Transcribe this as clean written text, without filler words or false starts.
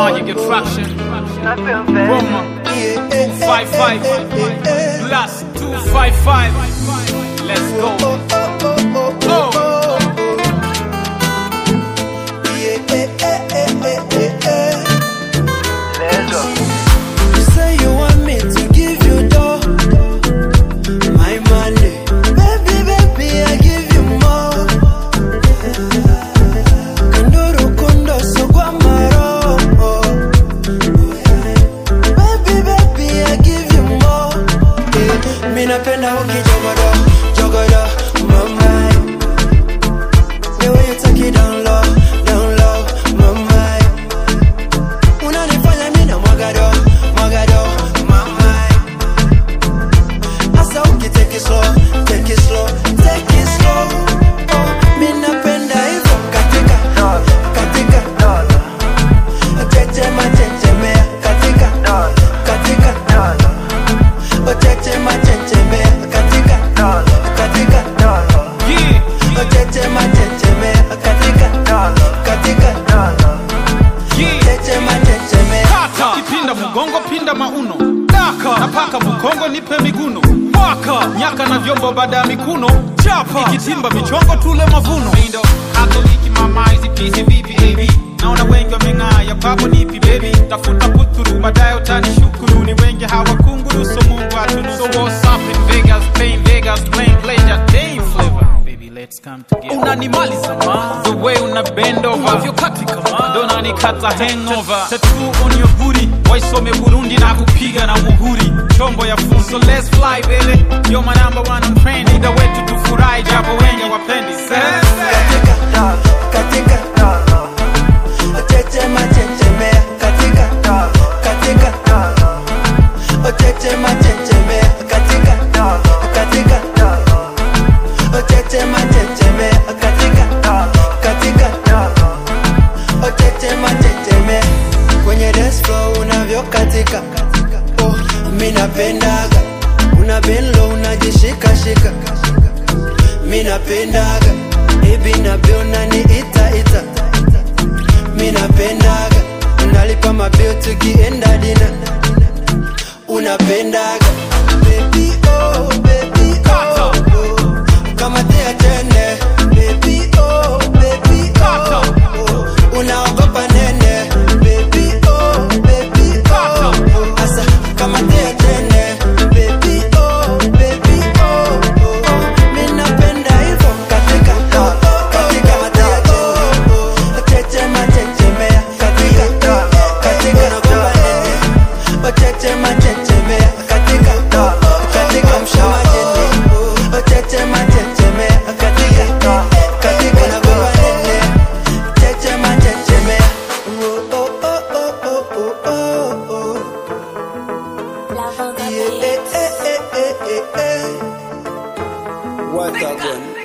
Magic Attraction, Roma, 255, plus 255, let's go. You say you want me to give you dough, my money. Baby, I give you more. Kanduru kundo sogwa maro. Baby, I give you more. Mina penda ukijogodo, jogodo, mama. The way you take it down low, mama. Unanifanya mina mwagado, mama. Asa take it slow, take it slow. Oh, mina penda hivyo katika. Cheche mea katika. Oh, cheche mea katika. Oh, cheche mea katika. Cheche mea. Kata kipinda mugongo pinda mauno, daka napaka mukongo nipe miguno, waka nyaka na vyombo baada mikuno, chapa ikitimba michongo tule mavuno. Mindo Katoliki mama hizi pisi vipi baby, naona wengi wameng'aya papo nipi baby, tafuta kuturu baadaye utanishukuru, ni wengi hawakunguru so Mungu atunu. So what's up in Vegas, playing Vegas, playing pleasure, day flavor. Let's come together. Unanimaliza ma, the way una bend over, unavyo katika ma, dona nikata hangover. Tattoo on your booty, waisome Burundi na kupiga na muhuri, chombo ya full. So let's fly baby, you're my number one on trend. Either way tutufurahi japo wengi wapendi. Katika. Cheche mea katika. Oh, cheche mea katika. Oh, cheche mea katika. Oh, cheche mea kwenye dance floor unavyo katika. Oh, mina pendaga una benlo unajishika. Mina pendaga ebi na biona ni ita. Mina pendaga unalipa mabill tukienda dina. Unapendaga baby oh. Kama tea tene baby oh. Unaogopa nene baby oh. Asa kama tea tene baby oh. Mina penda hivyo katika. Cheche mea katika. Unaogopa nene oh. Cheche mea katika. Mshama jene oh. Cheche mea katika. Unaogopa nene cheche mea. What a gun.